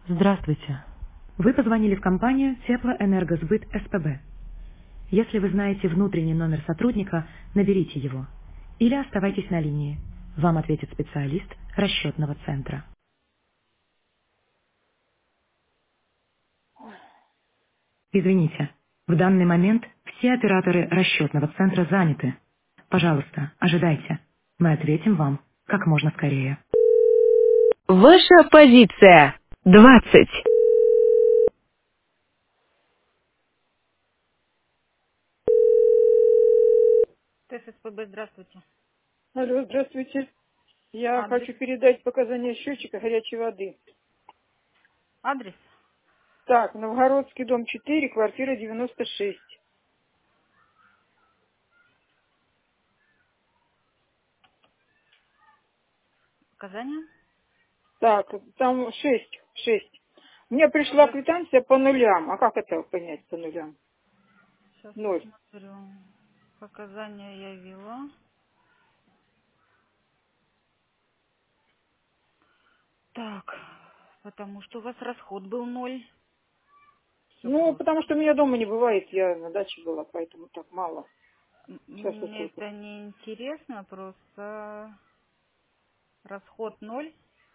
Здравствуйте. Вы позвонили в компанию Теплоэнергосбыт СПБ. Если вы знаете внутренний номер сотрудника, наберите его. Или оставайтесь на линии. Вам ответит специалист расчетного центра. Извините, в данный момент все операторы расчетного центра заняты. Пожалуйста, ожидайте. Мы ответим вам как можно скорее. Ваша позиция 20. ТССПБ, здравствуйте. Алло, здравствуйте. Я Адрес? хочу передать показания счетчика горячей воды. Адрес? Так, Новгородский дом 4, квартира 96. Показания? Так, там 6, 6. Мне пришла Сейчас, квитанция по нулям. А как это понять по нулям? сейчас Ноль. посмотрю. Показания я ввела. Так, потому что у вас расход был ноль. Все Ну, просто. потому что меня дома не бывает, я на даче была, поэтому так мало. Сейчас вот Мне только. это не интересно, просто расход ноль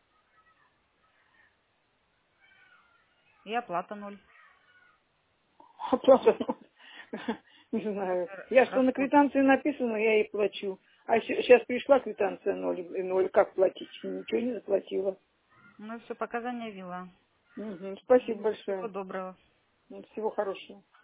и оплата ноль. Оплата, не знаю. Я что на Расход. квитанции написано, я и плачу. А сейчас пришла квитанция ноль, и ноль, как платить? Ничего не заплатила. Ну все, показания ввела. Мгм. Спасибо Всего большое. доброго. Всего хорошего.